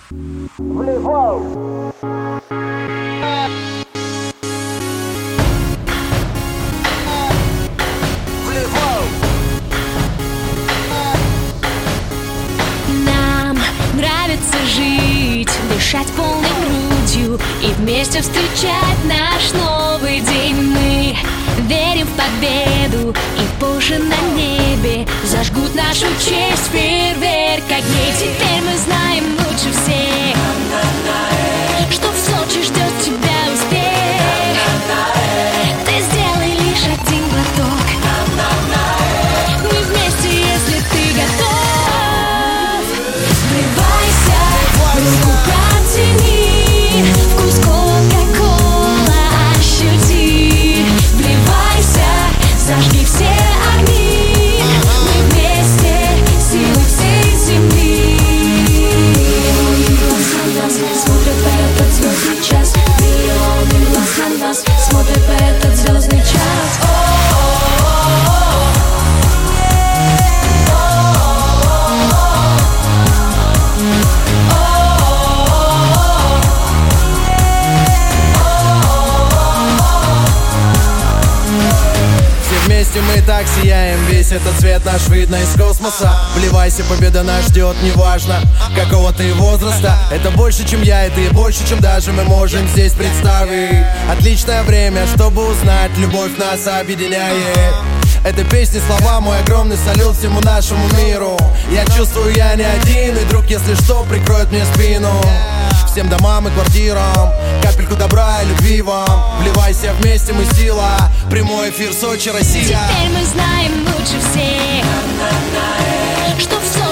Вливай! Нам нравится жить, дышать полной грудью и вместе встречать наш новый день. Мы верим в победу, и позже на небе зажгут нашу честь фейерверк огней. Теперь мы знаем лучше всех, что в Сочи ждет тебя успех. Ты сделай лишь один глоток, мы вместе, если ты готов. Вливайся, руку протяни, вкус кока-кола ощути. Вливайся, зажги все огни, мы вместе, силы всей земли. Глаз на глаз смотрят в этот звездный час, миллионы глаз на нас смотрят в этот звездный час. Вместе мы так сияем, весь этот цвет наш видно из космоса. Вливайся, победа нас ждет, неважно какого ты возраста. Это больше, чем я, и ты больше, чем даже мы можем здесь представить. Отличное время, чтобы узнать, любовь нас объединяет. Этой песни слова, мой огромный салют всему нашему миру. Я чувствую, я не один, и друг, если что, прикроет мне спину. Всем домам и квартирам капельку добра и любви вам. Вливайся, вместе мы сила. Прямой эфир Сочи, Россия. Теперь мы знаем лучше всех, что в Сочи